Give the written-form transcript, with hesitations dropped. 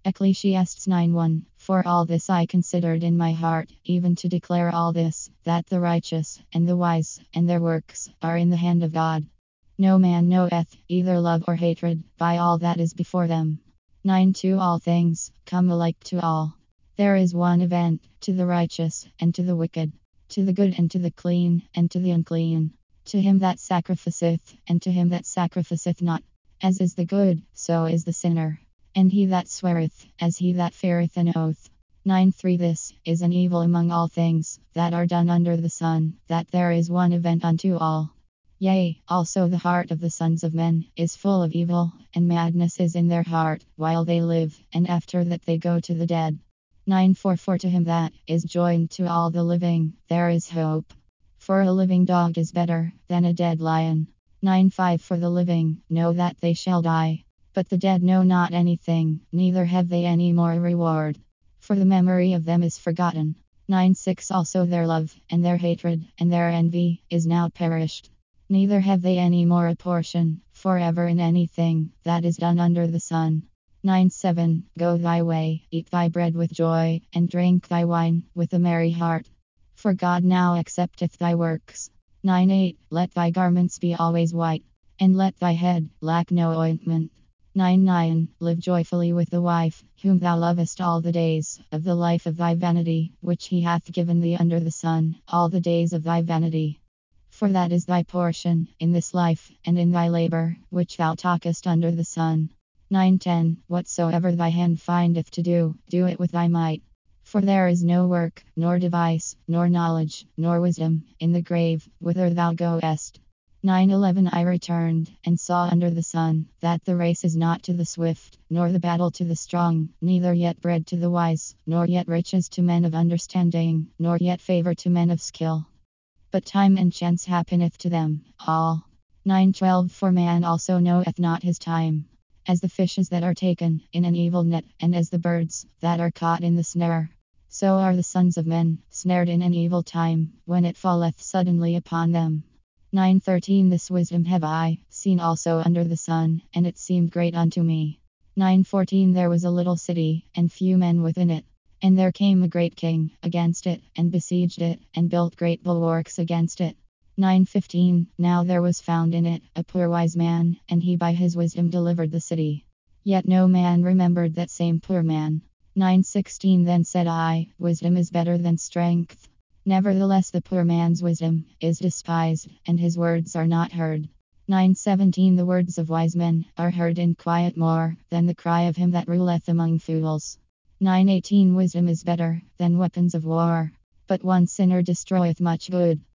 Ecclesiastes 9:1. For all this I considered in my heart, even to declare all this, that the righteous, and the wise, and their works, are in the hand of God. No man knoweth, either love or hatred, by all that is before them. 9. To all things, come alike to all. There is one event, to the righteous, and to the wicked, to the good and to the clean, and to the unclean, to him that sacrificeth, and to him that sacrificeth not. As is the good, so is the sinner. And he that sweareth, as he that feareth an oath. 9. 3. This is an evil among all things that are done under the sun, that there is one event unto all. Yea, also the heart of the sons of men is full of evil, and madness is in their heart, while they live, and after that they go to the dead. 9. 4. For to him that is joined to all the living, there is hope. For a living dog is better than a dead lion. 9. 5. For the living know that they shall die, but the dead know not anything, neither have they any more reward. For the memory of them is forgotten. 9. 6. Also their love, and their hatred, and their envy, is now perished. Neither have they any more a portion, forever in anything that is done under the sun. 9. 7. Go thy way, eat thy bread with joy, and drink thy wine with a merry heart. For God now accepteth thy works. 9. 8. Let thy garments be always white, and let thy head lack no ointment. 9. 9. Live joyfully with the wife, whom thou lovest all the days of the life of thy vanity, which he hath given thee under the sun, all the days of thy vanity. For that is thy portion in this life, and in thy labor, which thou talkest under the sun. 9. 10. Whatsoever thy hand findeth to do, do it with thy might. For there is no work, nor device, nor knowledge, nor wisdom, in the grave, whither thou goest. 9. 11. I returned, and saw under the sun, that the race is not to the swift, nor the battle to the strong, neither yet bread to the wise, nor yet riches to men of understanding, nor yet favor to men of skill. But time and chance happeneth to them all. 9. 12. For man also knoweth not his time. As the fishes that are taken in an evil net, and as the birds that are caught in the snare, so are the sons of men snared in an evil time, when it falleth suddenly upon them. 9. 13. This wisdom have I seen also under the sun, and it seemed great unto me. 9. 14. There was a little city, and few men within it. And there came a great king against it, and besieged it, and built great bulwarks against it. 9. 15. Now there was found in it a poor wise man, and he by his wisdom delivered the city. Yet no man remembered that same poor man. 9. 16. Then said I, wisdom is better than strength. Nevertheless the poor man's wisdom is despised, and his words are not heard. 9. 17. The words of wise men are heard in quiet more than the cry of him that ruleth among fools. 9. 18. Wisdom is better than weapons of war, but one sinner destroyeth much good.